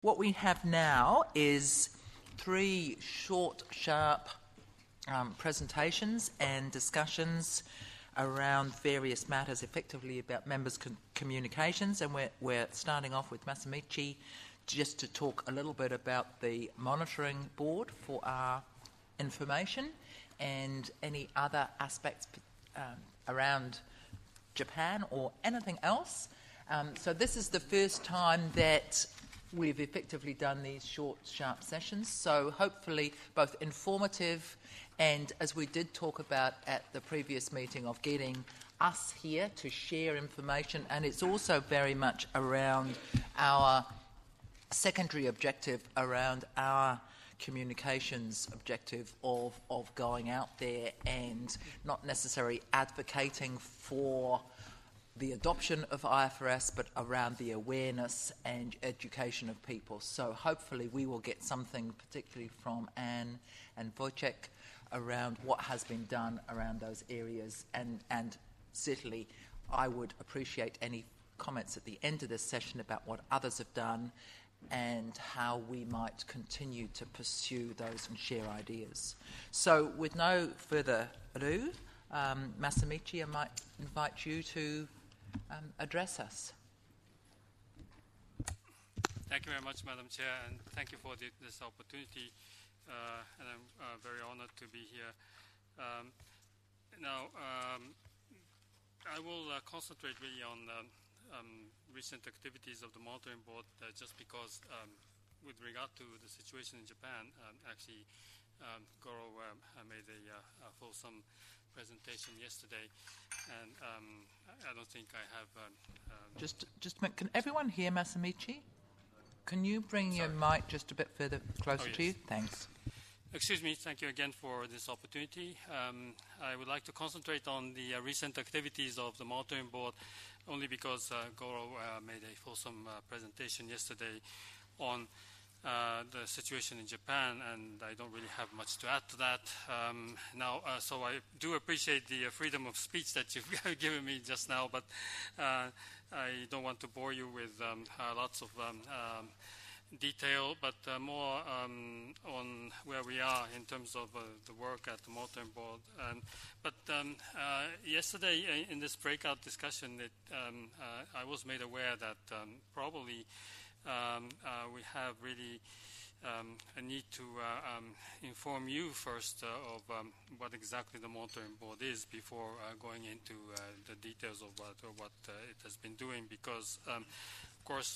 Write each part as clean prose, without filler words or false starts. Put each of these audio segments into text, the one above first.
What we have now is 3 short, sharp presentations and discussions around various matters, effectively about members' communications, and we're starting off with Masamichi just to talk a little bit about the monitoring board for our information and any other aspects around Japan or anything else. So this is the first time that we've effectively done these short, sharp sessions, so hopefully both informative and, as we did talk about at the previous meeting, of getting us here to share information, and it's also very much around our secondary objective, around our communications objective of going out there and not necessarily advocating for the adoption of IFRS, but around the awareness and education of people. So hopefully we will get something, particularly from Anne and Wojciech, around what has been done around those areas. And certainly I would appreciate any comments at the end of this session about what others have done and how we might continue to pursue those and share ideas. So with no further ado, Masamichi, I might invite you to address us. Thank you very much, Madam Chair, and thank you for this opportunity. And I'm very honored to be here. Now, I will concentrate really on recent activities of the monitoring board, just because with regard to the situation in Japan, actually Goro made a fulsome presentation yesterday, and I don't think I have... Just can everyone hear Masamichi? Can you bring your mic just a bit further closer to you? Thanks. Excuse me, thank you again for this opportunity. I would like to concentrate on the recent activities of the monitoring board, only because Goro made a fulsome presentation yesterday on the situation in Japan, and I don't really have much to add to that. So I do appreciate the freedom of speech that you've given me just now, but I don't want to bore you with lots of detail, but more on where we are in terms of the work at the monitoring board. But yesterday in this breakout discussion, I was made aware that probably we have really a need to inform you first of what exactly the monitoring board is before going into the details of what it has been doing, because of course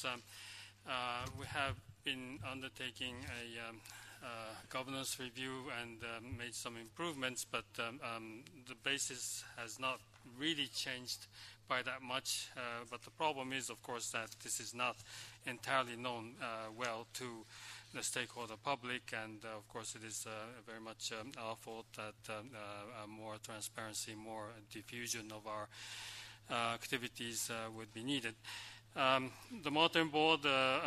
we have been undertaking a governance review and made some improvements, but the basis has not really changed by that much. But the problem is, of course, that this is not entirely known well to the stakeholder public, and of course it is very much our fault that more transparency, more diffusion of our activities would be needed. The monitoring board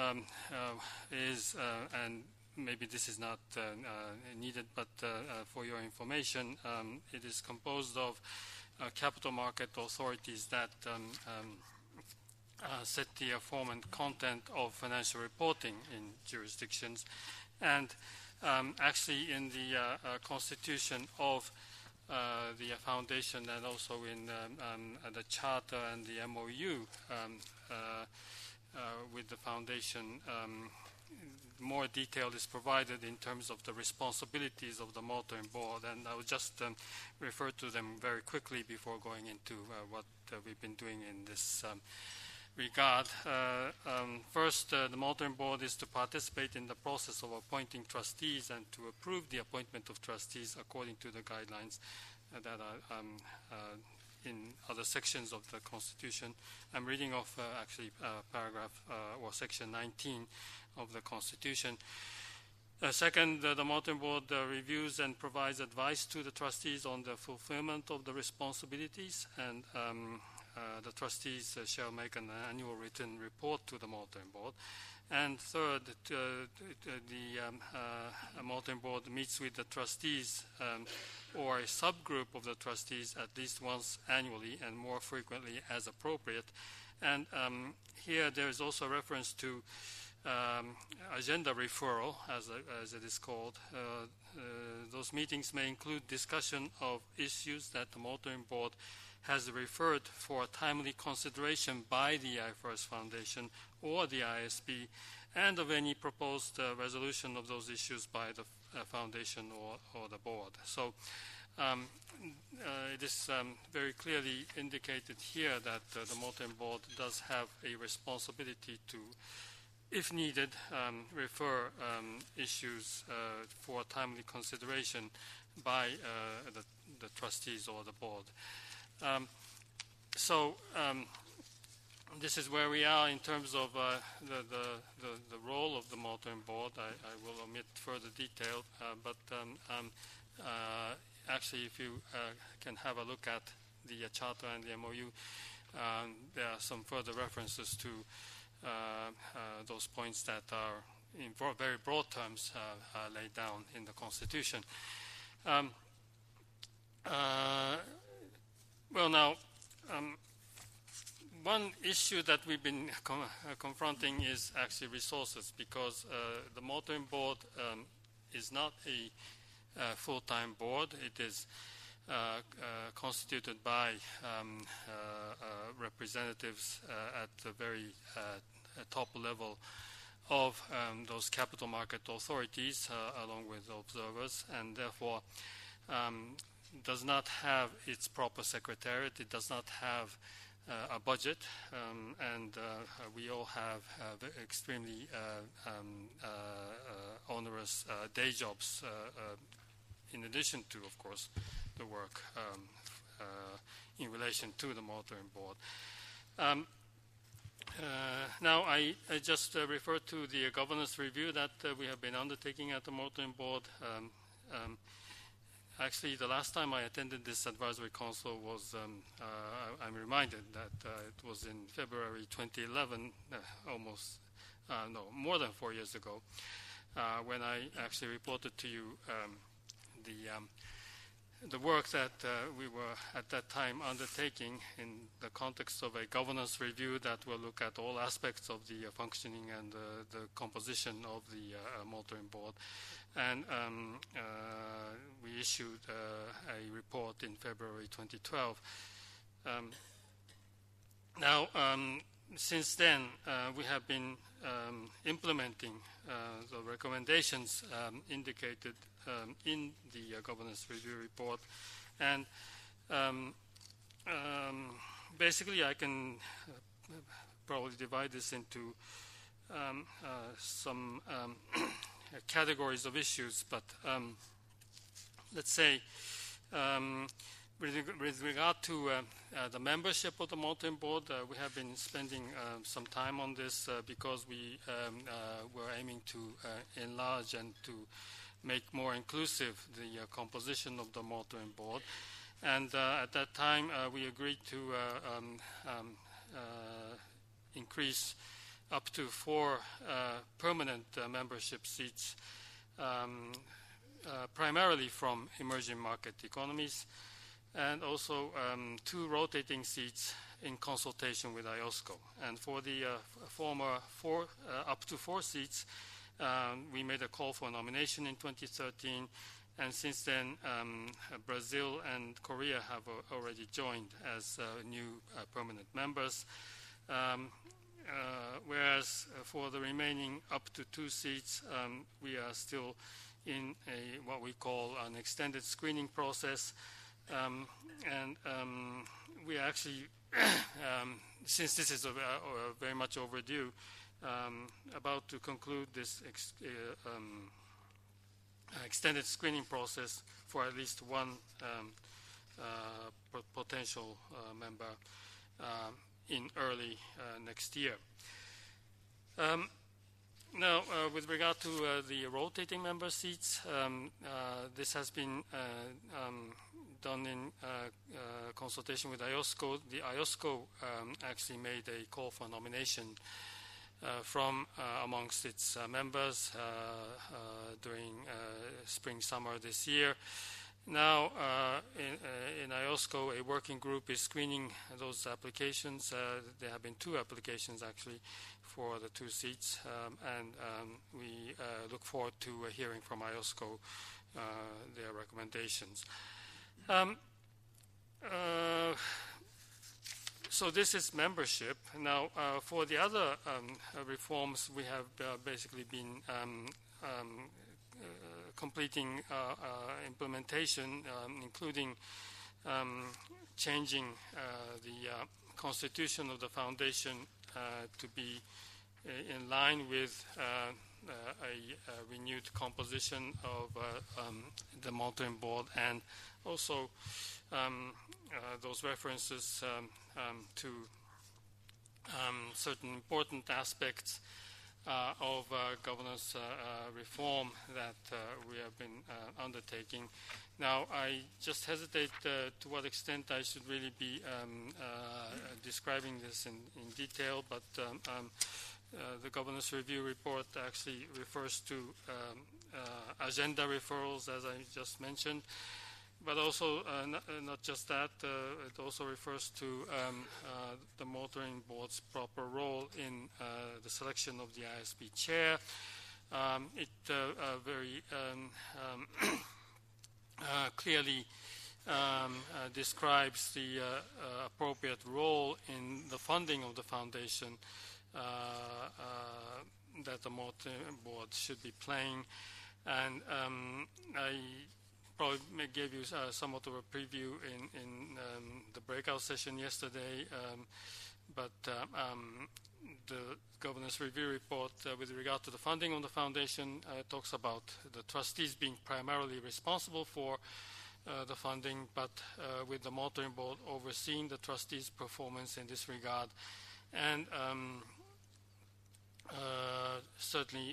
is, and maybe this is not needed, but for your information, it is composed of capital market authorities that set the form and content of financial reporting in jurisdictions. And actually in the constitution of the foundation, and also in the charter and the MOU with the foundation, more detail is provided in terms of the responsibilities of the monitoring board, and I will just refer to them very quickly before going into what we've been doing in this regard. First, the monitoring board is to participate in the process of appointing trustees and to approve the appointment of trustees according to the guidelines that are in other sections of the Constitution. I'm reading off actually paragraph or section 19 of the Constitution. Second, the monitoring board reviews and provides advice to the trustees on the fulfillment of the responsibilities, and the trustees shall make an annual written report to the monitoring board. And third, the monitoring board meets with the trustees or a subgroup of the trustees at least once annually, and more frequently as appropriate. And here there is also reference to agenda referral, as it is called. Those meetings may include discussion of issues that the Monitoring Board has referred for timely consideration by the IFRS Foundation or the ISB, and of any proposed resolution of those issues by the Foundation or the Board. So it is very clearly indicated here that the Monitoring Board does have a responsibility to, if needed, refer issues for timely consideration by the trustees or the board. This is where we are in terms of the role of the Monitoring Board. I will omit further detail, but actually, if you can have a look at the Charter and the MOU, there are some further references to those points that are, in very broad terms, laid down in the Constitution. Well, now, one issue that we've been confronting is actually resources, because the Monitoring Board is not a full-time board. It is constituted by representatives at the very top level of those capital market authorities, along with observers, and therefore does not have its proper secretariat. It does not have a budget, and we all have extremely onerous day jobs, in addition to, of course, the work in relation to the Monitoring Board. Now, I just refer to the governance review that we have been undertaking at the Monitoring Board. Actually, the last time I attended this advisory council was, I'm reminded that it was in February 2011, more than 4 years ago, when I actually reported to you the work that we were at that time undertaking in the context of a governance review that will look at all aspects of the functioning and the composition of the Monitoring Board. And we issued a report in February 2012. Now, since then, we have been implementing the recommendations indicated in the governance review report. And basically, I can probably divide this into some categories of issues, but let's say with regard to the membership of the Monitoring Board, we have been spending some time on this because we were aiming to enlarge and to make more inclusive the composition of the Monitoring Board. And at that time, we agreed to increase up to 4 permanent membership seats, primarily from emerging market economies, and also 2 rotating seats in consultation with IOSCO. And for the former up to 4 seats, we made a call for nomination in 2013, and since then Brazil and Korea have already joined as new permanent members. Whereas for the remaining up to 2 seats, we are still in what we call an extended screening process. And we actually, since this is very much overdue, about to conclude this extended screening process for at least one potential member in early next year. Now, with regard to the rotating member seats, this has been done in consultation with IOSCO. The IOSCO actually made a call for nomination from amongst its members during spring-summer this year. Now, in IOSCO, a working group is screening those applications. There have been 2 applications, actually, for the 2 seats, and we look forward to hearing from IOSCO their recommendations. So this is membership. Now, for the other reforms, we have basically been completing implementation, including changing the constitution of the foundation to be in line with a renewed composition of the monitoring board, and also those references to certain important aspects of governance reform that we have been undertaking. Now, I just hesitate to what extent I should really be describing this in detail, but the governance review report actually refers to agenda referrals, as I just mentioned, but also not just that, it also refers to the monitoring board's proper role in the selection of the ISB chair. It very clearly describes the appropriate role in the funding of the foundation that the monitoring board should be playing. And I probably gave you somewhat of a preview in the breakout session yesterday, but the governance review report with regard to the funding of the foundation talks about the trustees being primarily responsible for the funding, but with the monitoring board overseeing the trustees' performance in this regard. And certainly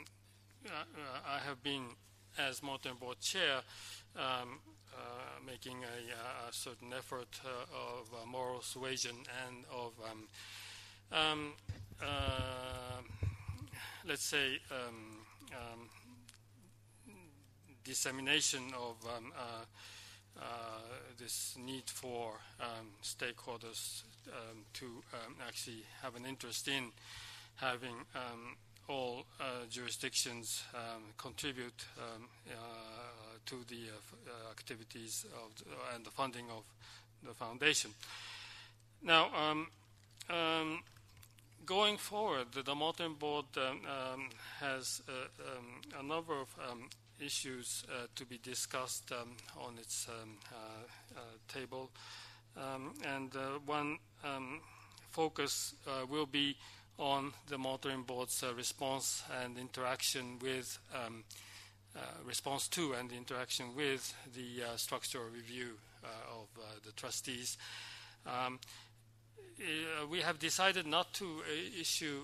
I have been, as monitoring board chair, making a certain effort of moral suasion and of, let's say, dissemination of this need for stakeholders to actually have an interest in having all jurisdictions contribute to the activities of and the funding of the foundation. Now, going forward, the monitoring board has a number of issues to be discussed on its table, and one focus will be on the monitoring board's response and interaction with response to and interaction with the structural review of the trustees. We have decided not to issue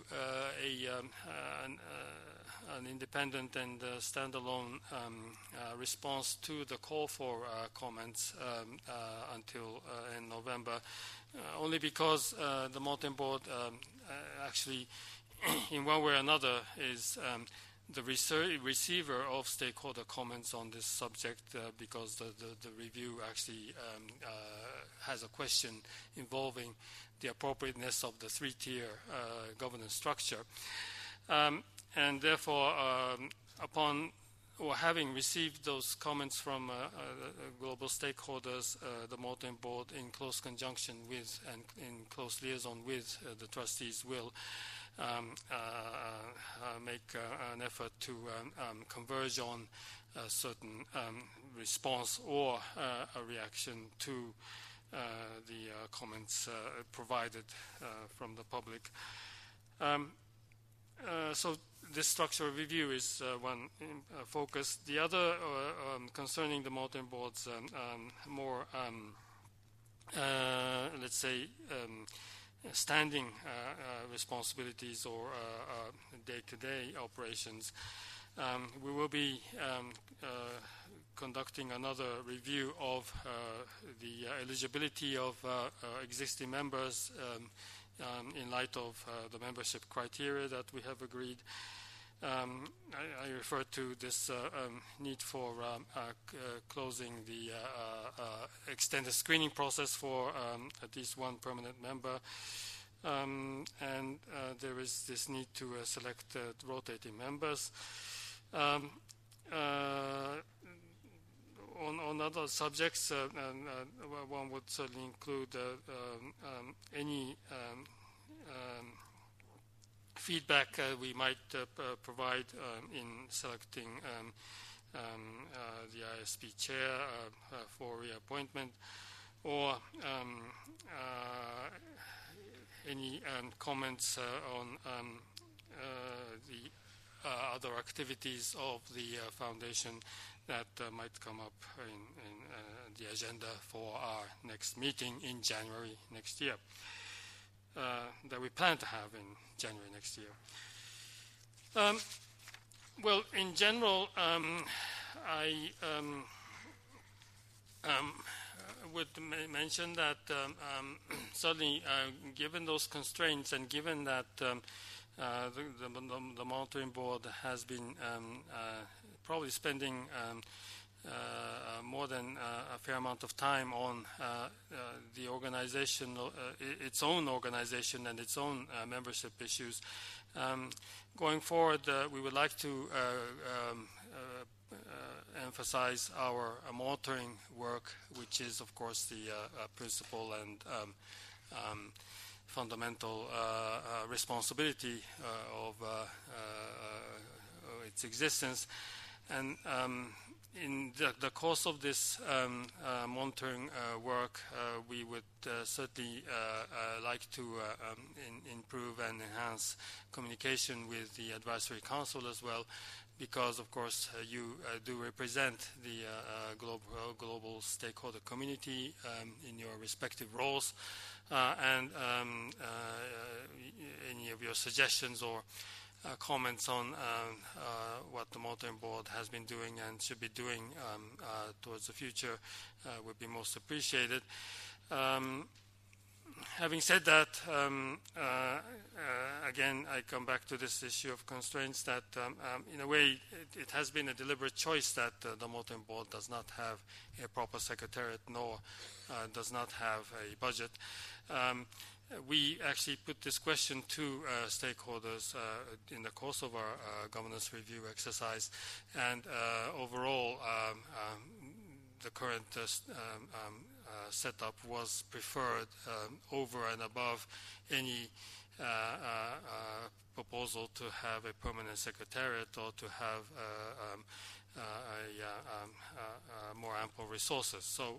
an independent and standalone response to the call for comments until in November, only because the monitoring board actually, in one way or another, is the receiver of stakeholder comments on this subject, because the review actually has a question involving the appropriateness of the 3-tier governance structure. And therefore, upon or having received those comments from global stakeholders, the monitoring board, in close conjunction with and in close liaison with the trustees, will make an effort to converge on a certain response or a reaction to the comments provided from the public. So this structural review is one focus. The other concerning the monitoring board's more, let's say, standing responsibilities or day-to-day operations. We will be conducting another review of the eligibility of existing members in light of the membership criteria that we have agreed. I referred to this need for closing the extended screening process for at least one permanent member. And there is this need to select rotating members. On other subjects, one would certainly include any feedback we might provide in selecting the ISP chair for reappointment, or any comments on the other activities of the foundation that might come up in the agenda for our next meeting in January next year, that we plan to have in January next year. Well, in general, I would mention that certainly given those constraints and given that the monitoring board has been probably spending more than a fair amount of time on the organization, its own organization and its own membership issues. Going forward, we would like to emphasize our monitoring work, which is, of course, the principal and fundamental responsibility of its existence. And in the course of this monitoring work, we would certainly like to improve and enhance communication with the Advisory Council as well, because, of course, you do represent the global stakeholder community in your respective roles, and any of your suggestions or comments on what the monitoring board has been doing and should be doing towards the future would be most appreciated. Having said that, again, I come back to this issue of constraints that, in a way, it has been a deliberate choice that the monitoring board does not have a proper secretariat nor does not have a budget. We actually put this question to stakeholders in the course of our governance review exercise, and overall the current setup was preferred over and above any proposal to have a permanent secretariat or to have more ample resources. So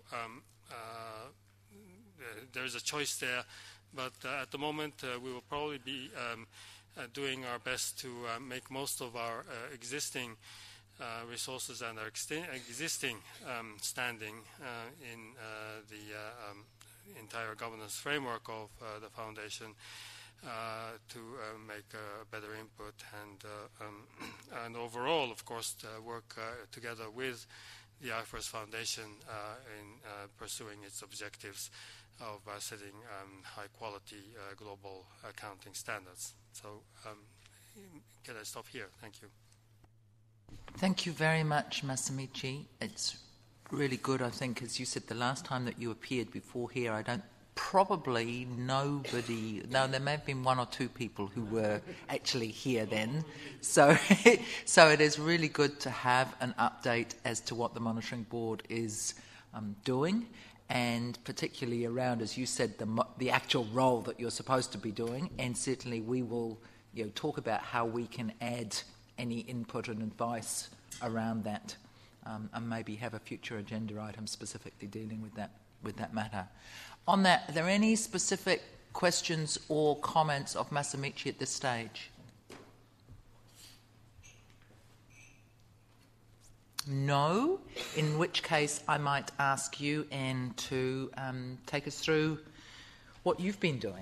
there is a choice there. But at the moment, we will probably be doing our best to make most of our existing resources and our existing standing in the entire governance framework of the foundation to make better input and overall, of course, work together with the IFRS Foundation in pursuing its objectives of setting high-quality global accounting standards. So can I stop here? Thank you. Thank you very much, Masamichi. It's really good, I think, as you said the last time that you appeared before here. No, there may have been one or two people who were actually here then. So it is really good to have an update as to what the monitoring board is doing, and particularly around, as you said, the actual role that you're supposed to be doing. And certainly we will talk about how we can add any input and advice around that, and maybe have a future agenda item specifically dealing with that matter. On that, are there any specific questions or comments of Masamichi at this stage? No, in which case I might ask you, Anne, to take us through what you've been doing.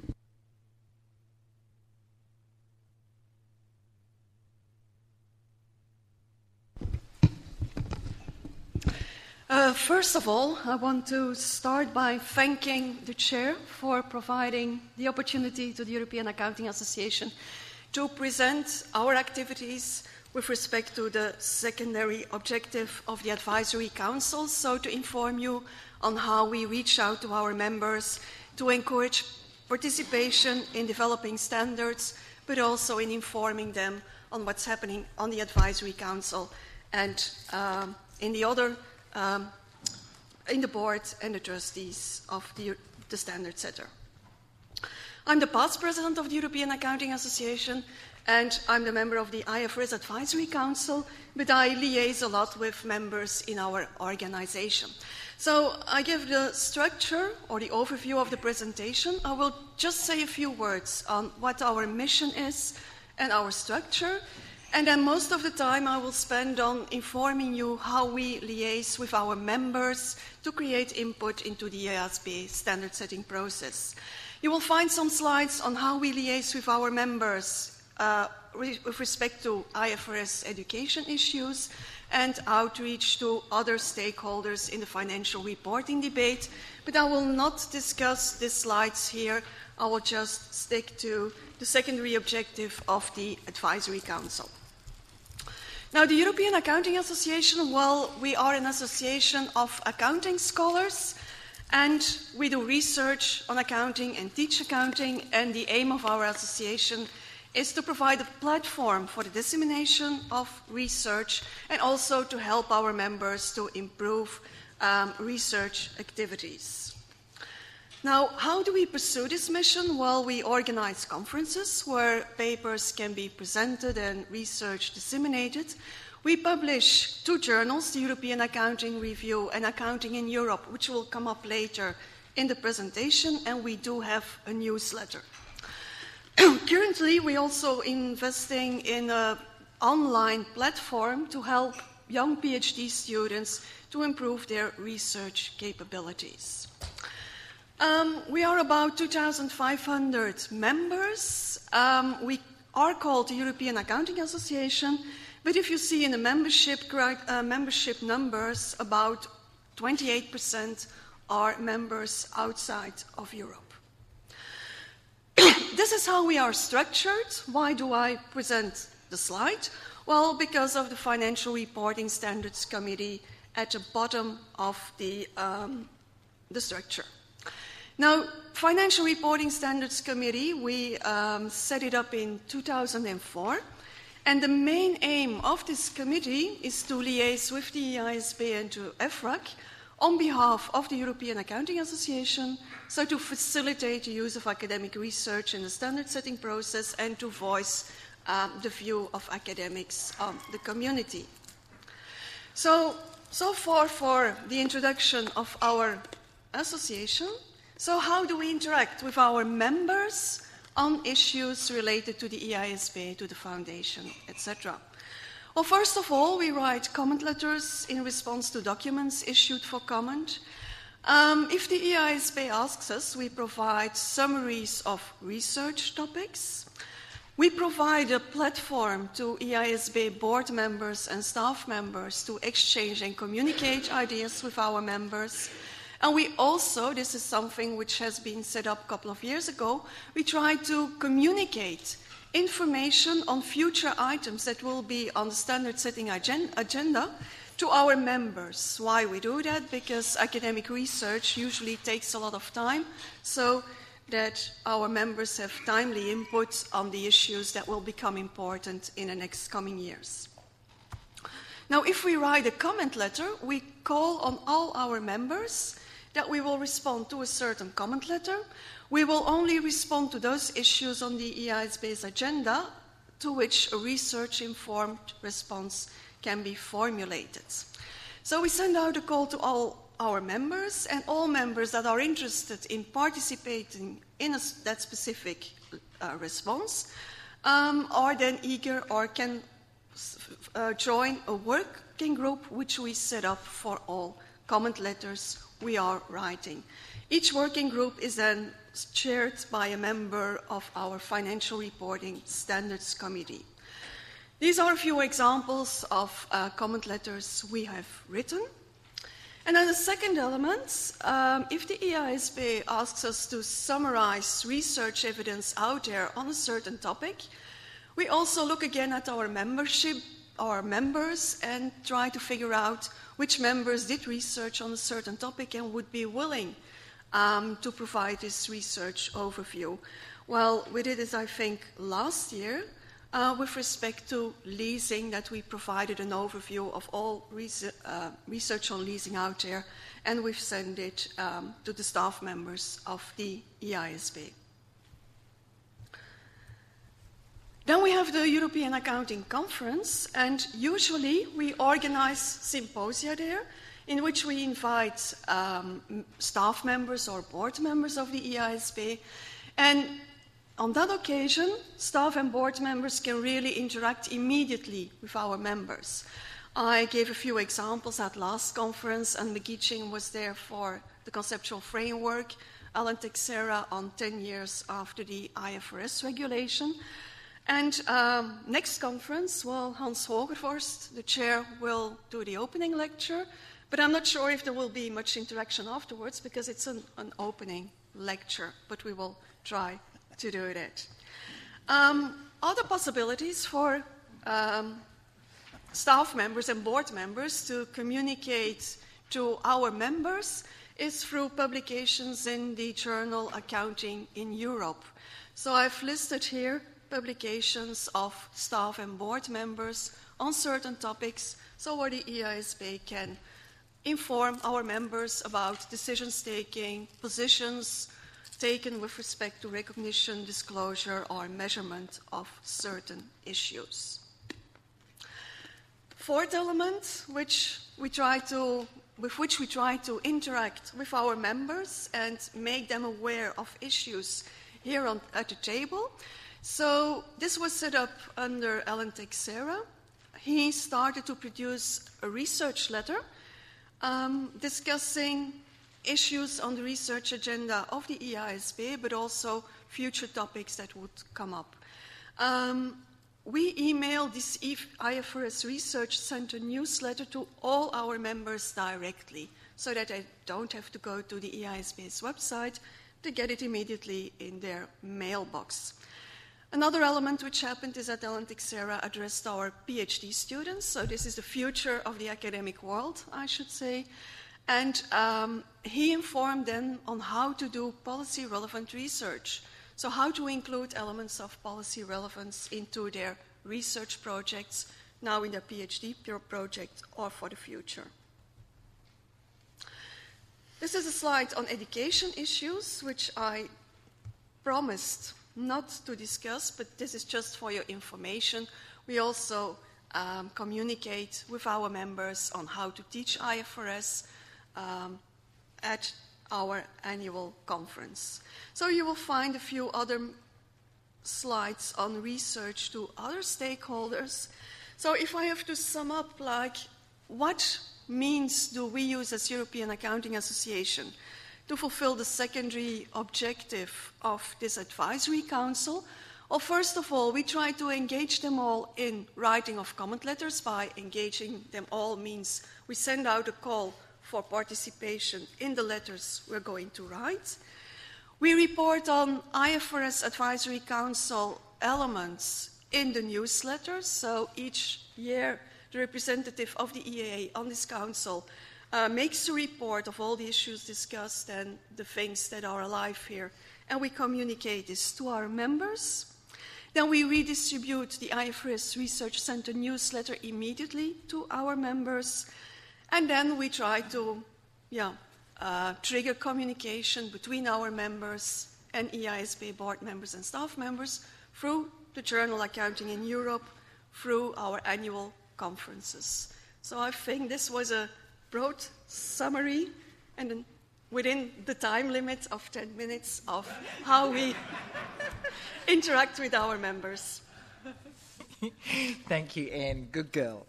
First of all, I want to start by thanking the Chair for providing the opportunity to the European Accounting Association to present our activities with respect to the secondary objective of the Advisory Council, so to inform you on how we reach out to our members to encourage participation in developing standards, but also in informing them on what's happening on the Advisory Council and in the board and the trustees of the standard setter. I'm the past president of the European Accounting Association, and I'm the member of the IFRS Advisory Council, but I liaise a lot with members in our organization. So I give the structure or the overview of the presentation. I will just say a few words on what our mission is and our structure, and then most of the time I will spend on informing you how we liaise with our members to create input into the IASB standard setting process. You will find some slides on how we liaise with our members with respect to IFRS education issues and outreach to other stakeholders in the financial reporting debate, but I will not discuss these slides here. I will just stick to the secondary objective of the Advisory Council. Now, the European Accounting Association, well, we are an association of accounting scholars, and we do research on accounting and teach accounting, and the aim of our association is to provide a platform for the dissemination of research and also to help our members to improve research activities. Now, how do we pursue this mission? Well, we organize conferences where papers can be presented and research disseminated. We publish 2 journals, the European Accounting Review and Accounting in Europe, which will come up later in the presentation, and we do have a newsletter. Currently, we're also investing in an online platform to help young PhD students to improve their research capabilities. We are about 2,500 members. We are called the European Accounting Association, but if you see in the membership numbers, about 28% are members outside of Europe. This is how we are structured. Why do I present the slide? Well, because of the Financial Reporting Standards Committee at the bottom of the structure. Now, Financial Reporting Standards Committee, we set it up in 2004, and the main aim of this committee is to liaise with the IASB and to EFRAG on behalf of the European Accounting Association, so to facilitate the use of academic research in the standard setting process and to voice the view of academics on the community. So far for the introduction of our association. So how do we interact with our members on issues related to the EISB, to the foundation, etc.? Well, first of all, we write comment letters in response to documents issued for comment. If the EISB asks us, we provide summaries of research topics. We provide a platform to EISB board members and staff members to exchange and communicate ideas with our members. And we also, this is something which has been set up a couple of years ago, we try to communicate information on future items that will be on the standard setting agenda to our members. Why we do that? Because academic research usually takes a lot of time, so that our members have timely input on the issues that will become important in the next coming years. Now, if we write a comment letter, we call on all our members that we will respond to a certain comment letter. We will only respond to those issues on the EISB's agenda to which a research-informed response can be formulated. So we send out a call to all our members, and all members that are interested in participating in that specific response are then eager or can join a working group which we set up for all comment letters we are writing. Each working group is then chaired by a member of our Financial Reporting Standards Committee. These are a few examples of comment letters we have written. And then the second element, if the EISB asks us to summarize research evidence out there on a certain topic, we also look again at our membership our members and try to figure out which members did research on a certain topic and would be willing to provide this research overview. Well, we did it, I think, last year with respect to leasing, that we provided an overview of all research on leasing out there, and we've sent it to the staff members of the EISB. Then we have the European Accounting Conference, and usually we organize symposia there in which we invite staff members or board members of the EISB. And on that occasion, staff and board members can really interact immediately with our members. I gave a few examples at last conference, and McGeeching was there for the conceptual framework, Alan Texera on 10 years after the IFRS regulation. And next conference, well, Hans Hogervorst, the chair, will do the opening lecture, but I'm not sure if there will be much interaction afterwards because it's an opening lecture, but we will try to do that. Other possibilities for staff members and board members to communicate to our members is through publications in the journal Accounting in Europe. So I've listed here publications of staff and board members on certain topics, so where the EISB can inform our members about decisions taking, positions taken with respect to recognition, disclosure, or measurement of certain issues. Fourth element, with which we try to interact with our members and make them aware of issues here at the table. So this was set up under Alan Texera. He started to produce a research letter discussing issues on the research agenda of the EISB, but also future topics that would come up. We emailed this IFRS Research Center newsletter to all our members directly, so that they don't have to go to the EISB's website to get it immediately in their mailbox. Another element which happened is that Alan Texera addressed our PhD students, so this is the future of the academic world, I should say, and he informed them on how to do policy-relevant research, so how to include elements of policy relevance into their research projects, now in their PhD project or for the future. This is a slide on education issues, which I promised not to discuss, but this is just for your information. We also communicate with our members on how to teach IFRS at our annual conference. So you will find a few other slides on research to other stakeholders. So if I have to sum up, like, what means do we use as European Accounting Association to fulfill the secondary objective of this advisory council? Well, first of all, we try to engage them all in writing of comment letters. By engaging them all means we send out a call for participation in the letters we're going to write. We report on IFRS Advisory Council elements in the newsletters. So each year, the representative of the EAA on this council makes a report of all the issues discussed and the things that are alive here. And we communicate this to our members. Then we redistribute the IFRS Research Center newsletter immediately to our members. And then we try to trigger communication between our members and EISB board members and staff members through the journal Accounting in Europe, through our annual conferences. So I think this was a broad summary and within the time limit of 10 minutes of how we interact with our members. Thank you, Anne. Good girl.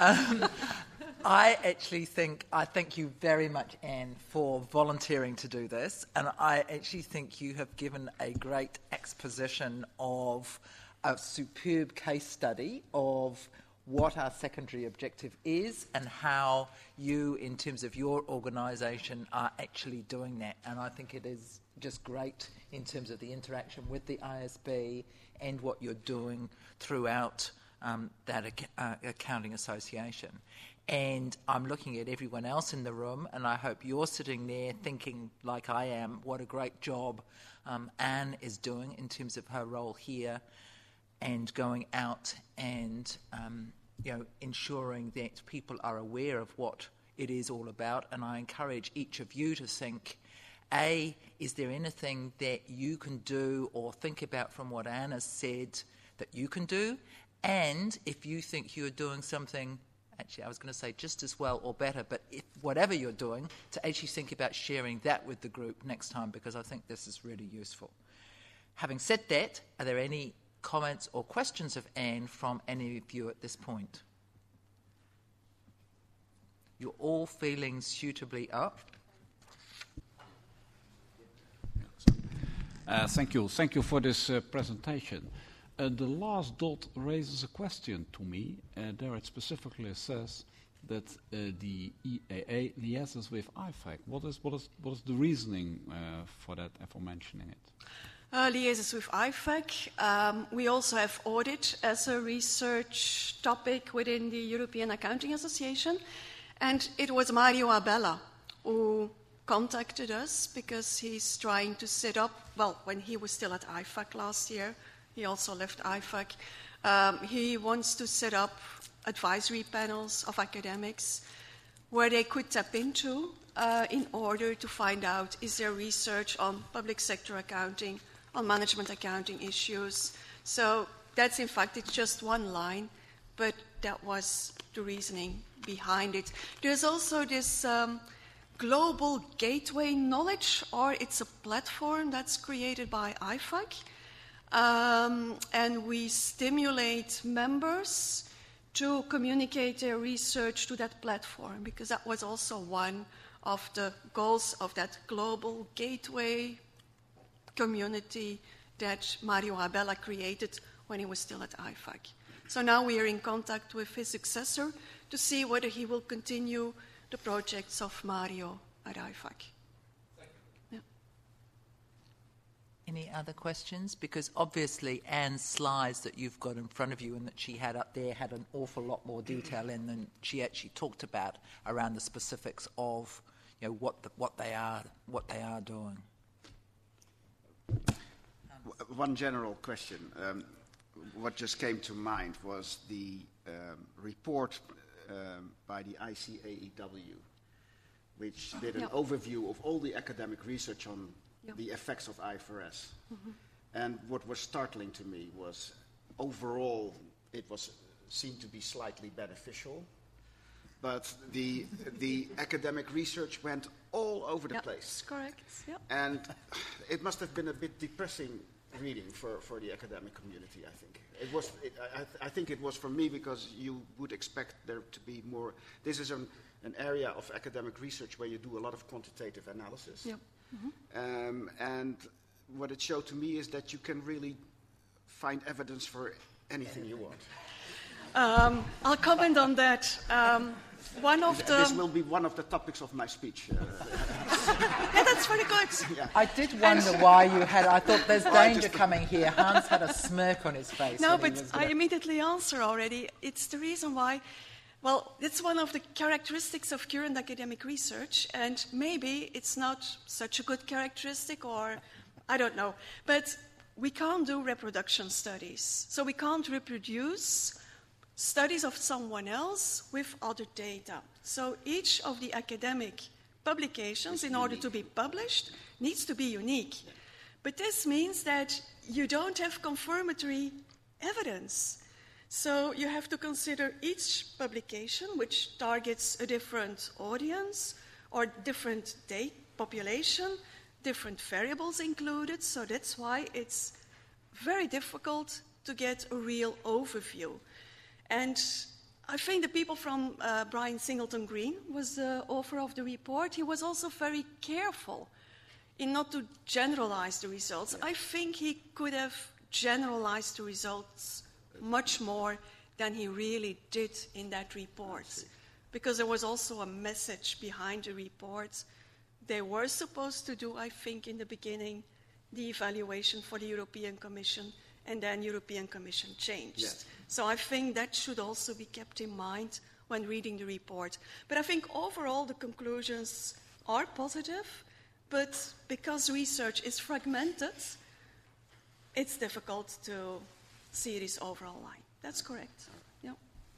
I thank you very much, Anne, for volunteering to do this, and I actually think you have given a great exposition of a superb case study of what our secondary objective is and how you, in terms of your organisation, are actually doing that. And I think it is just great in terms of the interaction with the ISB and what you're doing throughout accounting association. And I'm looking at everyone else in the room, and I hope you're sitting there thinking, like I am, what a great job Anne is doing in terms of her role here and going out and ensuring that people are aware of what it is all about. And I encourage each of you to think, A, is there anything that you can do or think about from what Anne has said that you can do? And if you think you're doing something, actually I was going to say just as well or better, but if whatever you're doing, to actually think about sharing that with the group next time, because I think this is really useful. Having said that, are there any comments or questions of Anne from any of you at this point? You're all feeling suitably up? Thank you. Thank you for this presentation. The last dot raises a question to me. There it specifically says that the EAA liaises with IFAC. What is the reasoning for that and for mentioning it? Liaises with IFAC. We also have audit as a research topic within the European Accounting Association. And it was Mario Abella who contacted us because he's trying to set up, well, when he was still at IFAC last year, he also left IFAC, he wants to set up advisory panels of academics where they could tap into in order to find out, is there research on public sector accounting, on management accounting issues. So that's, in fact, it's just one line, but that was the reasoning behind it. There's also this Global Gateway Knowledge, or it's a platform that's created by IFAC, and we stimulate members to communicate their research to that platform, because that was also one of the goals of that Global Gateway community that Mario Abella created when he was still at IFAC. So now we are in contact with his successor to see whether he will continue the projects of Mario at IFAC. Thank you. Yeah. Any other questions? Because obviously Anne's slides that you've got in front of you and that she had up there had an awful lot more detail in than she actually talked about around the specifics of what they are doing. One general question. What just came to mind was the report by the ICAEW, which did an overview of all the academic research on the effects of IFRS. Mm-hmm. And what was startling to me was overall it seemed to be slightly beneficial, but the academic research went all over the place. That's correct. Yep. And it must have been a bit depressing reading for the academic community, I think. I think it was for me, because you would expect there to be more. This is an area of academic research where you do a lot of quantitative analysis. Yep. Mm-hmm. And what it showed to me is that you can really find evidence for anything you want. I'll comment on that. This will be one of the topics of my speech. Yeah, that's very good. Yeah. I did wonder why you had. I thought there's danger coming here. Hans had a smirk on his face. No, but I immediately answer already. It's the reason why. Well, it's one of the characteristics of current academic research, and maybe it's not such a good characteristic, or I don't know. But we can't do reproduction studies. So we can't reproduce studies of someone else with other data. So each of the academic publications, in order to be published, needs to be unique. But this means that you don't have confirmatory evidence. So you have to consider each publication, which targets a different audience or different population, different variables included. So that's why it's very difficult to get a real overview. And I think the people from Brian Singleton Green was the author of the report. He was also very careful in not to generalize the results. I think he could have generalized the results much more than he really did in that report, because there was also a message behind the report. They were supposed to do, I think, in the beginning, the evaluation for the European Commission, and then European Commission changed. Yes. So I think that should also be kept in mind when reading the report. But I think overall the conclusions are positive, but because research is fragmented, it's difficult to see this overall line. That's correct. Yeah.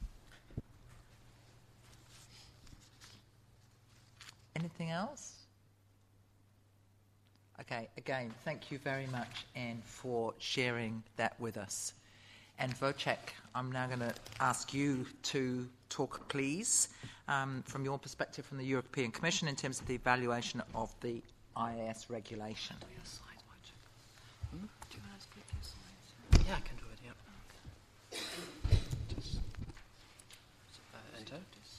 Anything else? Okay, again, thank you very much, Anne, for sharing that with us. And Wojciech, I'm now going to ask you to talk, please, from your perspective from the European Commission in terms of the evaluation of the IAS regulation. Yeah, I can do it, yeah. Just, enter.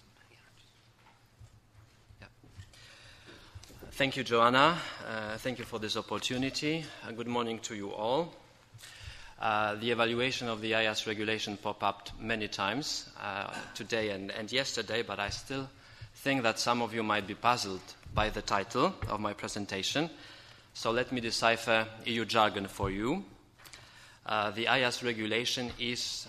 Yeah. Thank you, Joanna. Thank you for this opportunity. Good morning to you all. The evaluation of the IAS regulation popped up many times today and yesterday, but I still think that some of you might be puzzled by the title of my presentation. So let me decipher EU jargon for you. The IAS regulation is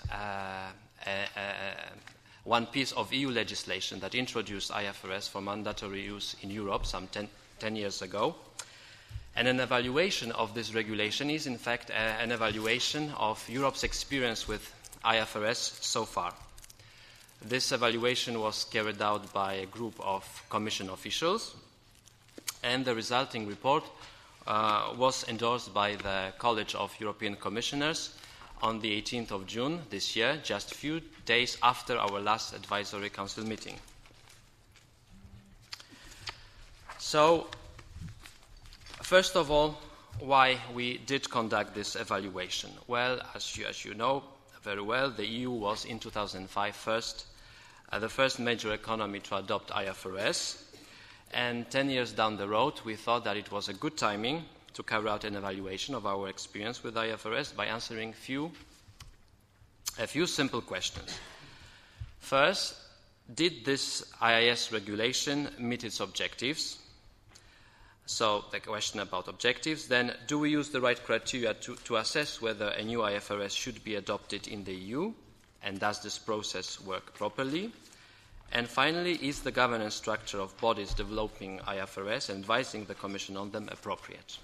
one piece of EU legislation that introduced IFRS for mandatory use in Europe some 10 years ago. And an evaluation of this regulation is, in fact, an evaluation of Europe's experience with IFRS so far. This evaluation was carried out by a group of Commission officials, and the resulting report was endorsed by the College of European Commissioners on the 18th of June this year, just a few days after our last Advisory Council meeting. So, first of all, why we did conduct this evaluation? Well, as you know very well, the EU was in 2005 the first major economy to adopt IFRS. And 10 years down the road, we thought that it was a good timing to carry out an evaluation of our experience with IFRS by answering a few simple questions. First, did this IAS regulation meet its objectives? So the question about objectives. Then, do we use the right criteria to assess whether a new IFRS should be adopted in the EU? And does this process work properly? And finally, is the governance structure of bodies developing IFRS and advising the Commission on them appropriate?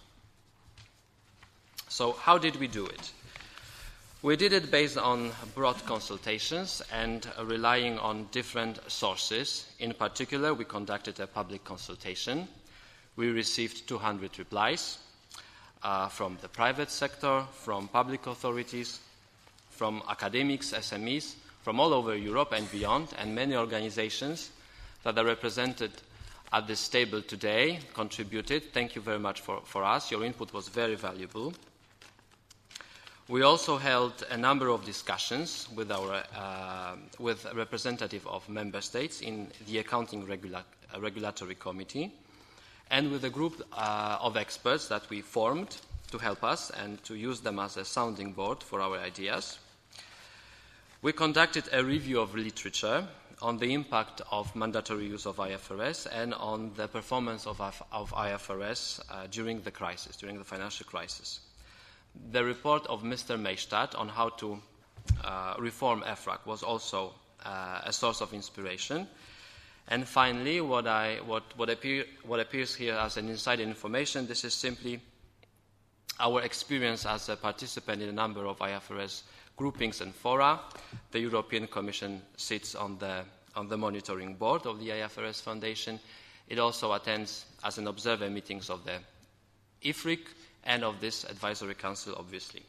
So how did we do it? We did it based on broad consultations and relying on different sources. In particular, we conducted a public consultation. We received 200 replies from the private sector, from public authorities, from academics, SMEs, from all over Europe and beyond, and many organizations that are represented at this table today contributed. Thank you very much for us. Your input was very valuable. We also held a number of discussions with a representative of member states in the Accounting Regulatory Committee, and with a group of experts that we formed to help us and to use them as a sounding board for our ideas. We conducted a review of literature on the impact of mandatory use of IFRS and on the performance of IFRS during the crisis, during the financial crisis. The report of Mr. Maystadt on how to reform EFRAG was also a source of inspiration. And finally, what appears here as an inside information, this is simply our experience as a participant in a number of IFRS groupings and fora. The European Commission sits on the monitoring board of the IFRS Foundation. It also attends as an observer meetings of the IFRIC and of this advisory council, obviously.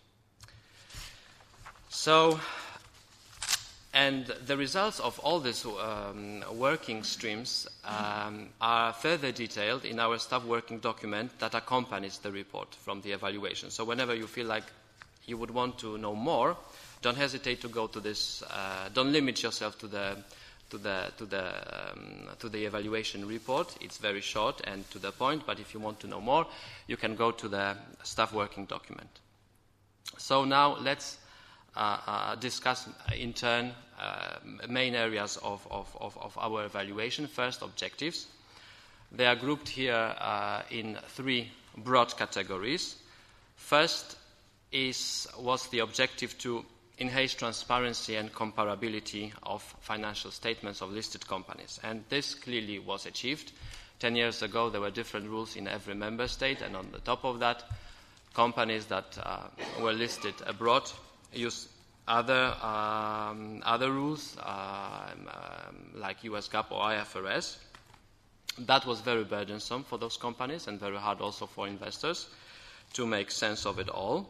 So, and the results of all these working streams are further detailed in our staff working document that accompanies the report from the evaluation. So whenever you feel like you would want to know more, don't hesitate to go to this. Don't limit yourself to the evaluation report. It's very short and to the point. But if you want to know more, you can go to the staff working document. So now let's discuss in turn main areas of our evaluation. First, objectives. They are grouped here in three broad categories. First was the objective to enhance transparency and comparability of financial statements of listed companies. And this clearly was achieved. 10 years ago, there were different rules in every member state, and on the top of that, companies that were listed abroad used other rules, like US GAAP or IFRS. That was very burdensome for those companies and very hard also for investors to make sense of it all.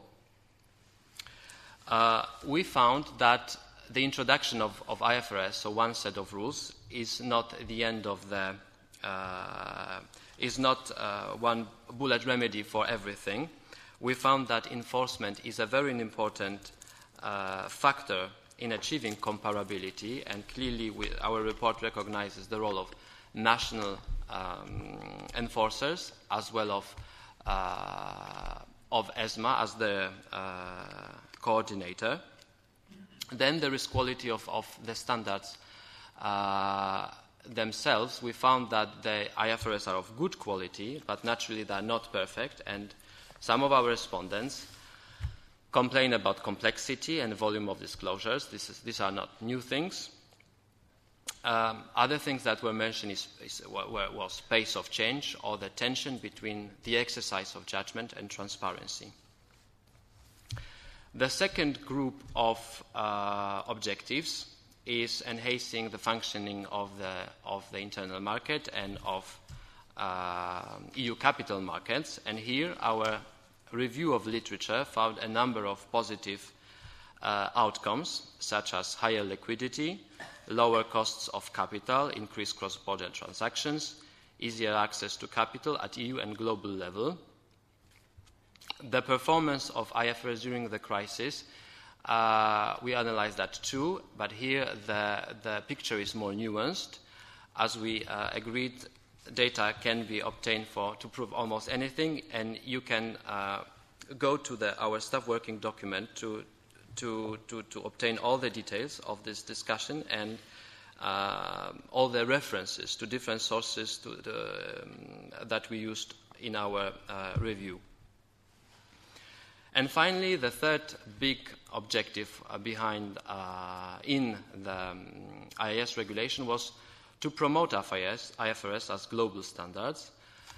We found that the introduction of IFRS, so one set of rules, is not the end of the, is not one bullet remedy for everything. We found that enforcement is a very important factor in achieving comparability, and clearly our report recognizes the role of national enforcers as well of ESMA as the coordinator. Then there is quality of the standards themselves. We found that the IFRS are of good quality, but naturally they are not perfect, and some of our respondents complain about complexity and volume of disclosures. These are not new things. Other things that were mentioned was pace of change or the tension between the exercise of judgment and transparency. The second group of objectives is enhancing the functioning of the internal market and of EU capital markets. And here our review of literature found a number of positive outcomes, such as higher liquidity, lower costs of capital, increased cross-border transactions, easier access to capital at EU and global level. The performance of IFRS during the crisis, we analyzed that too, but here the picture is more nuanced. As we agreed, data can be obtained to prove almost anything, and you can go to our staff working document to obtain all the details of this discussion and all the references to different sources that we used in our review. And finally, the third big objective behind in the IAS regulation was to promote IFRS as global standards.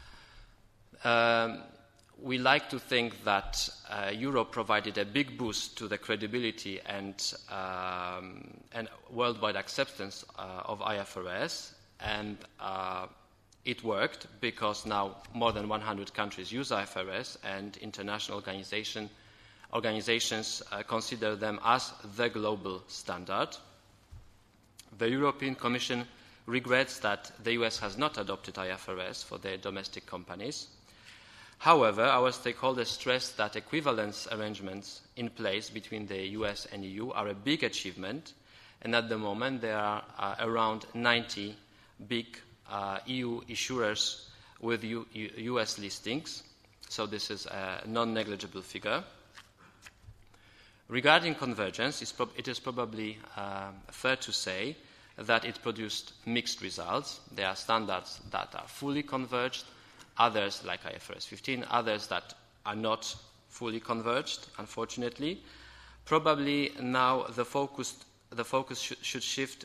We like to think that Europe provided a big boost to the credibility and worldwide acceptance of IFRS, and it worked because now more than 100 countries use IFRS, and international organizations consider them as the global standard. The European Commission regrets that the US has not adopted IFRS for their domestic companies. However, our stakeholders stress that equivalence arrangements in place between the US and EU are a big achievement, and at the moment there are around 90 big EU issuers with US listings, so this is a non-negligible figure. Regarding convergence, it is probably fair to say that it produced mixed results. There are standards that are fully converged, others like IFRS 15, others that are not fully converged, unfortunately. Probably now the focus should shift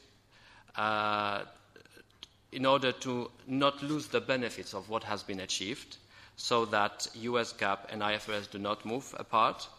in order to not lose the benefits of what has been achieved, so that US GAAP and IFRS do not move apart.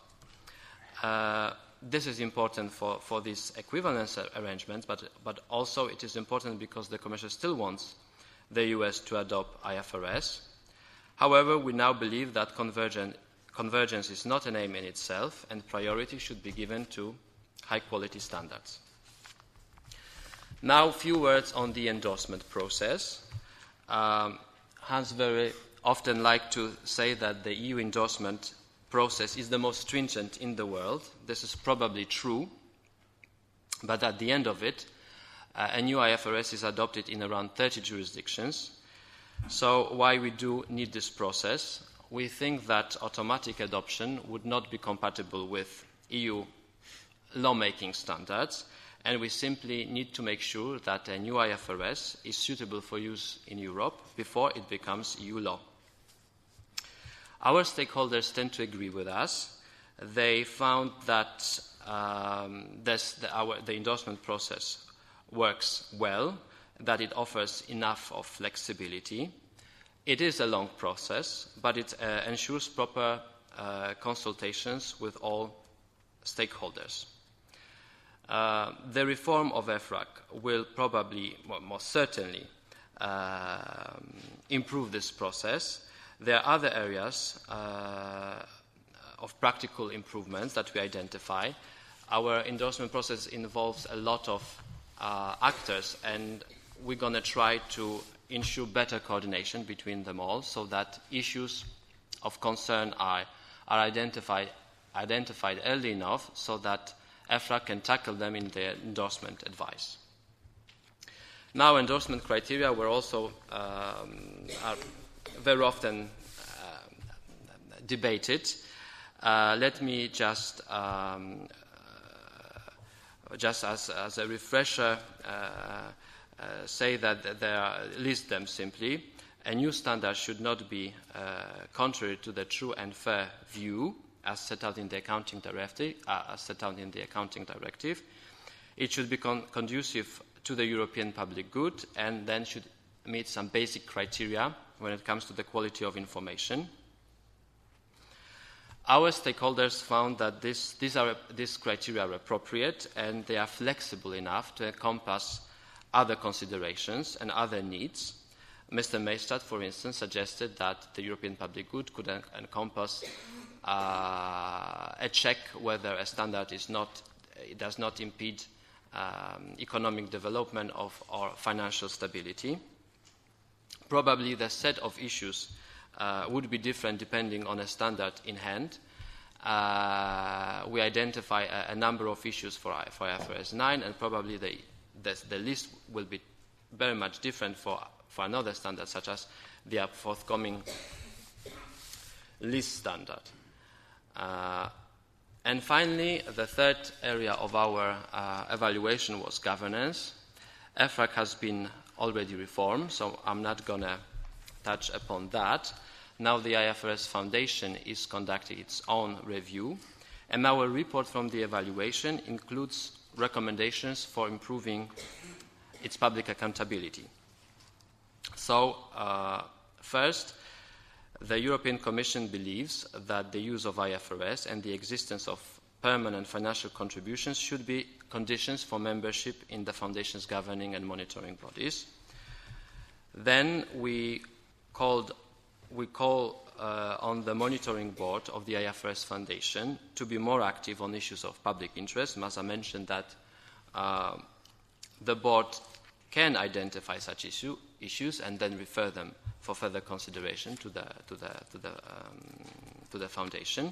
This is important for these equivalence arrangements, but also it is important because the Commission still wants the US to adopt IFRS. However, we now believe that convergence is not an aim in itself, and priority should be given to high-quality standards. Now, a few words on the endorsement process. Hans very often liked to say that the EU endorsement process is the most stringent in the world. This is probably true, but at the end of it, a new IFRS is adopted in around 30 jurisdictions. So why we do need this process? We think that automatic adoption would not be compatible with EU lawmaking standards, and we simply need to make sure that a new IFRS is suitable for use in Europe before it becomes EU law. Our stakeholders tend to agree with us. They found that the endorsement process works well, that it offers enough of flexibility. It is a long process, but it ensures proper consultations with all stakeholders. The reform of EFRAG will probably, well, most certainly, improve this process. There are other areas of practical improvements that we identify. Our endorsement process involves a lot of actors, and we're going to try to ensure better coordination between them all so that issues of concern are identified early enough so that EFRAG can tackle them in their endorsement advice. Now, endorsement criteria were also are very often debated. Let me just as a refresher say that list them simply. A new standard should not be contrary to the true and fair view as set out in the accounting directive. It should be conducive to the European public good, and then should meet some basic criteria when it comes to the quality of information. Our stakeholders found that these criteria are appropriate and they are flexible enough to encompass other considerations and other needs. Mr. Maystadt, for instance, suggested that the European public good could encompass a check whether a standard does not impede economic development or financial stability. Probably the set of issues would be different depending on a standard in hand. We identify a number of issues for IFRS 9, and probably the list will be very much different for another standard, such as the forthcoming list standard. And finally, the third area of our evaluation was governance. EFRAG has been already reformed, so I'm not going to touch upon that. Now the IFRS Foundation is conducting its own review, and our report from the evaluation includes recommendations for improving its public accountability. So, first, the European Commission believes that the use of IFRS and the existence of permanent financial contributions should be conditions for membership in the Foundation's governing and monitoring bodies. Then we call on the monitoring board of the IFRS Foundation to be more active on issues of public interest. Masa mentioned that the board can identify such issues and then refer them for further consideration to the foundation.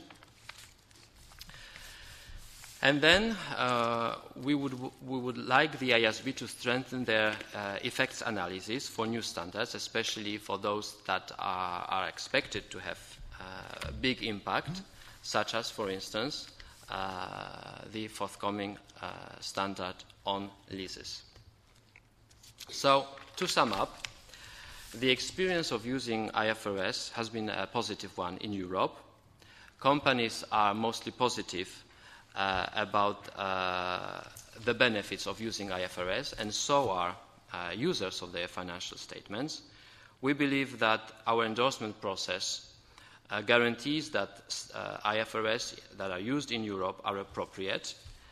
And then we would like the IASB to strengthen their effects analysis for new standards, especially for those that are expected to have big impact, such as, for instance, the forthcoming standard on leases. So, to sum up, the experience of using IFRS has been a positive one in Europe. Companies are mostly positive about the benefits of using IFRS, and so are users of their financial statements. We believe that our endorsement process guarantees that IFRS that are used in Europe are appropriate.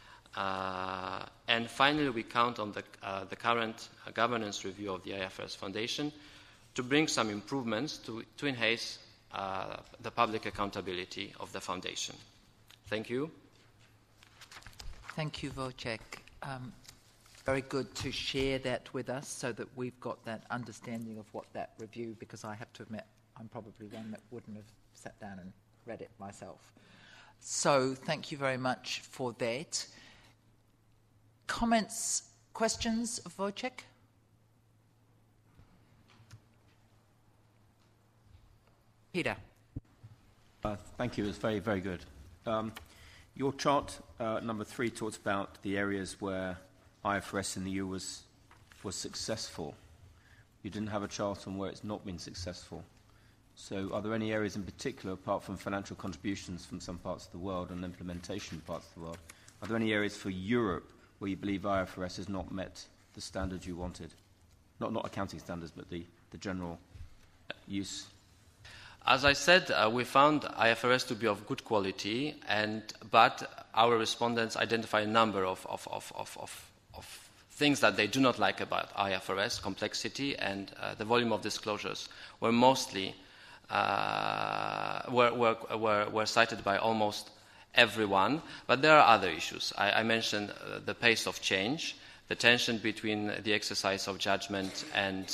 And finally, we count on the current governance review of the IFRS Foundation to bring some improvements to enhance the public accountability of the Foundation. Thank you. Thank you, Wojciech. Very good to share that with us so that we've got that understanding of what that review, because I have to admit I'm probably one that wouldn't have sat down and read it myself. So thank you very much for that. Comments, questions of Wojciech? Peter. Thank you. It was very, very good. Your chart, number 3, talks about the areas where IFRS in the EU was successful. You didn't have a chart on where it's not been successful. So are there any areas in particular, apart from financial contributions from some parts of the world and implementation parts of the world, Are there any areas for Europe where you believe IFRS has not met the standards you wanted? Not accounting standards, but the general use. As I said, we found IFRS to be of good quality, but our respondents identify a number of things that they do not like about IFRS, complexity, and the volume of disclosures were mostly were cited by almost everyone. But there are other issues. I mentioned the pace of change, the tension between the exercise of judgment and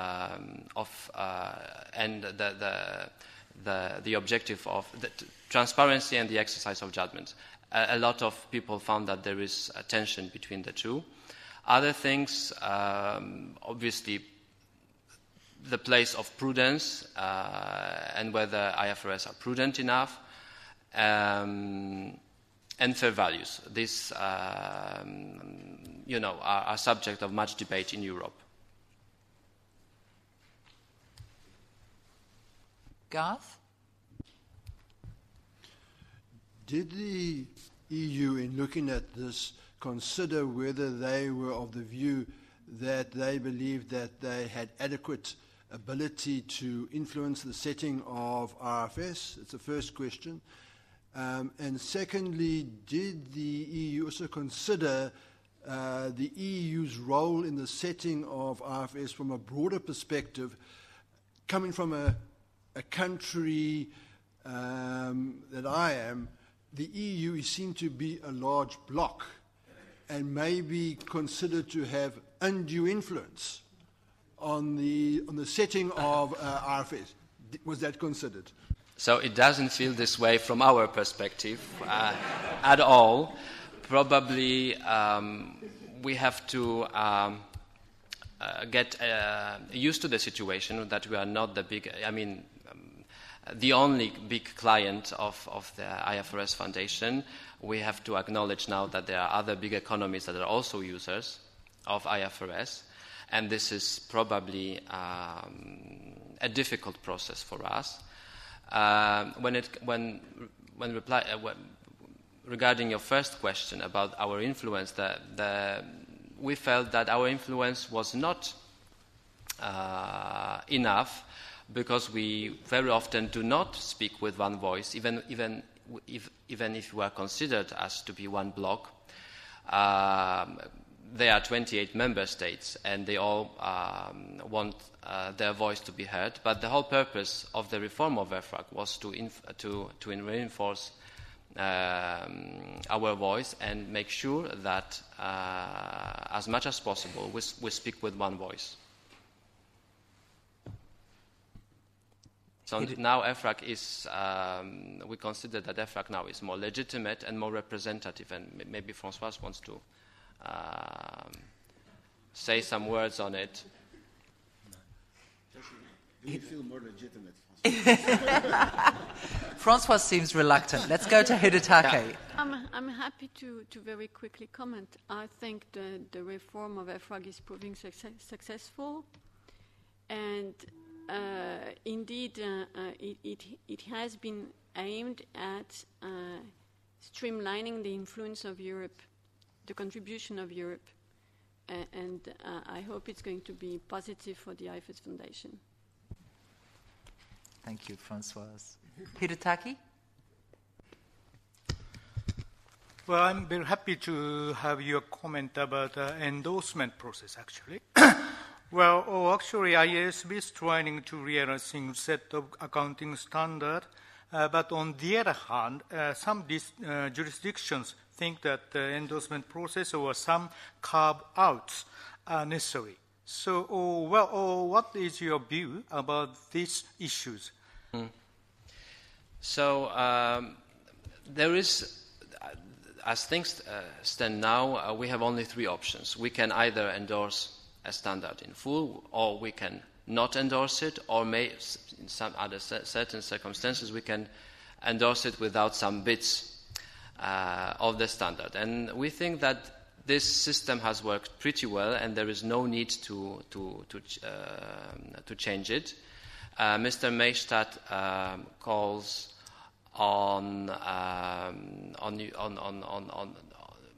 the objective of the transparency and the exercise of judgment. A lot of people found that there is a tension between the two. Other things, obviously, the place of prudence and whether IFRS are prudent enough, and fair values. These, are subject of much debate in Europe. Garth? Did the EU, in looking at this, consider whether they were of the view that they believed that they had adequate ability to influence the setting of RFS? It's the first question. And secondly, did the EU also consider the EU's role in the setting of RFS from a broader perspective, coming from a country that I am? The EU is seen to be a large bloc and may be considered to have undue influence on the setting of RFS. Was that considered? So it doesn't feel this way from our perspective at all. Probably we have to get used to the situation that we are not the only big client of the IFRS Foundation. We have to acknowledge now that there are other big economies that are also users of IFRS, and this is probably a difficult process for us. Regarding your first question about our influence, we felt that our influence was not enough, because we very often do not speak with one voice, even if we are considered as to be one bloc. There are 28 member states, and they all want their voice to be heard. But the whole purpose of the reform of EFRAG was to reinforce our voice and make sure that, as much as possible, we speak with one voice. So now EFRAG is, we consider that EFRAG now is more legitimate and more representative, and maybe Françoise wants to say some words on it. Do you feel more legitimate? Françoise seems reluctant. Let's go to Hidetake. I'm happy to very quickly comment. I think the reform of EFRAG is proving successful, and indeed it has been aimed at streamlining the influence of Europe, the contribution of Europe, and I hope it's going to be positive for the IFRS Foundation. Thank you, Françoise. Hidetake? Well, I'm very happy to have your comment about the endorsement process, actually. Well, actually, IASB is trying to realize a single set of accounting standard, but on the other hand, some jurisdictions think that the endorsement process or some carve-outs are necessary. So, what is your view about these issues? So, there is, as things stand now, we have only three options. We can either endorse a standard in full, or we can not endorse it, or in some other certain circumstances we can endorse it without some bits of the standard. And we think that this system has worked pretty well, and there is no need to change it. Mr. Maystadt calls on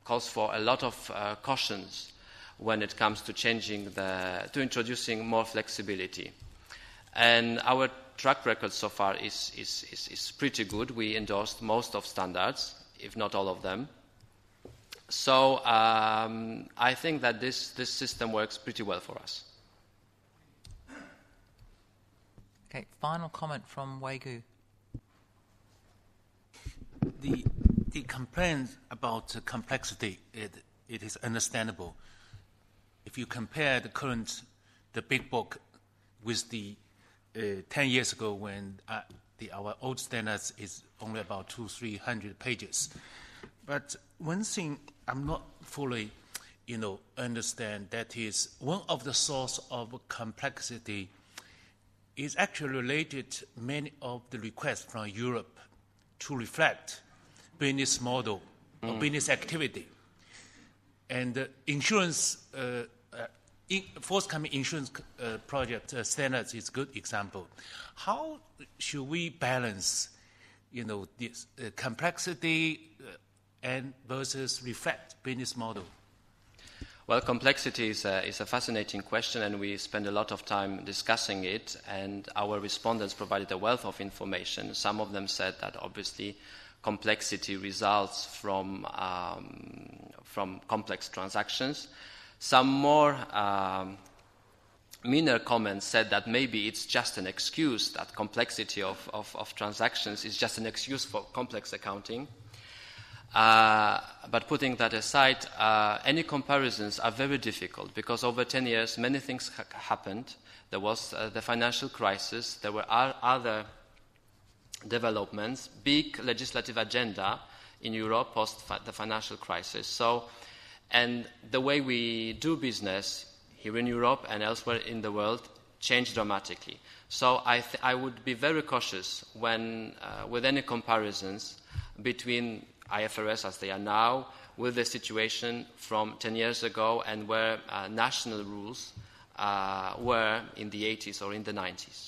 calls for a lot of cautions when it comes to introducing more flexibility. And our track record so far is pretty good. We endorsed most of standards, if not all of them. So I think that this system works pretty well for us. Okay, final comment from Wei-Gu. The complaint about complexity, it is understandable. If you compare the big book with the 10 years ago when our old standards is only about 200-300 pages. But one thing I'm not fully, understand, that is one of the source of complexity is actually related many of the requests from Europe to reflect business model or business activity. And insurance, forthcoming insurance project standards is a good example. How should we balance, this complexity and versus reflect business model? Well, complexity is a fascinating question, and we spend a lot of time discussing it, and our respondents provided a wealth of information. Some of them said that obviously complexity results from complex transactions. Some more minor comments said that maybe it's just an excuse, that complexity of transactions is just an excuse for complex accounting. But putting that aside, any comparisons are very difficult because over 10 years many things happened. There was the financial crisis, there were other developments, big legislative agenda in Europe post the financial crisis. So, and the way we do business here in Europe and elsewhere in the world changed dramatically. So I would be very cautious when with any comparisons between IFRS as they are now with the situation from 10 years ago and where national rules were in the 80s or in the 90s.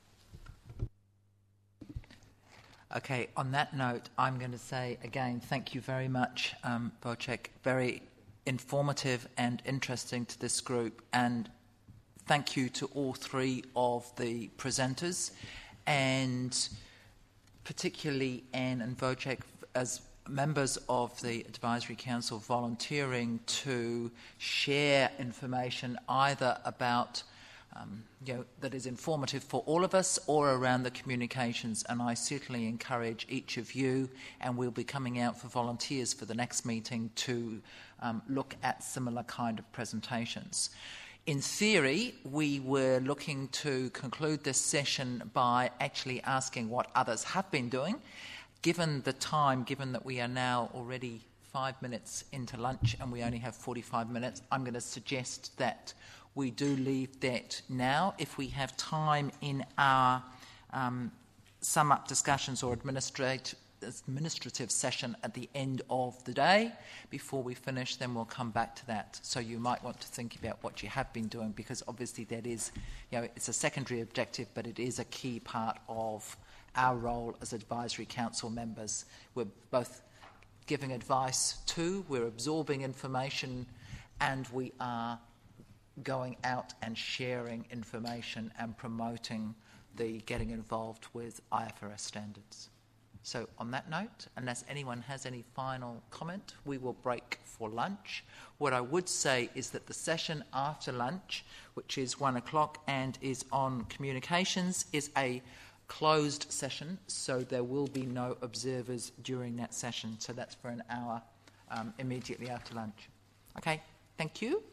Okay, on that note, I'm going to say again, thank you very much, Wojciech. Very informative and interesting to this group. And thank you to all three of the presenters, and particularly Anne and Wojciech as members of the Advisory Council volunteering to share information either about that is informative for all of us or around the communications, and I certainly encourage each of you, and we'll be coming out for volunteers for the next meeting to look at similar kind of presentations. In theory, we were looking to conclude this session by actually asking what others have been doing. Given the time, given that we are now already 5 minutes into lunch and we only have 45 minutes, I'm going to suggest that we do leave that now. If we have time in our sum-up discussions or administrative session at the end of the day, before we finish, then we'll come back to that. So you might want to think about what you have been doing, because obviously that is, it's a secondary objective, but it is a key part of our role as Advisory Council members. We're both giving advice to, we're absorbing information, and we are going out and sharing information and promoting the getting involved with IFRS standards. So on that note, unless anyone has any final comment, we will break for lunch. What I would say is that the session after lunch, which is 1 o'clock and is on communications, is a closed session, so there will be no observers during that session. So that's for an hour immediately after lunch. Okay, thank you.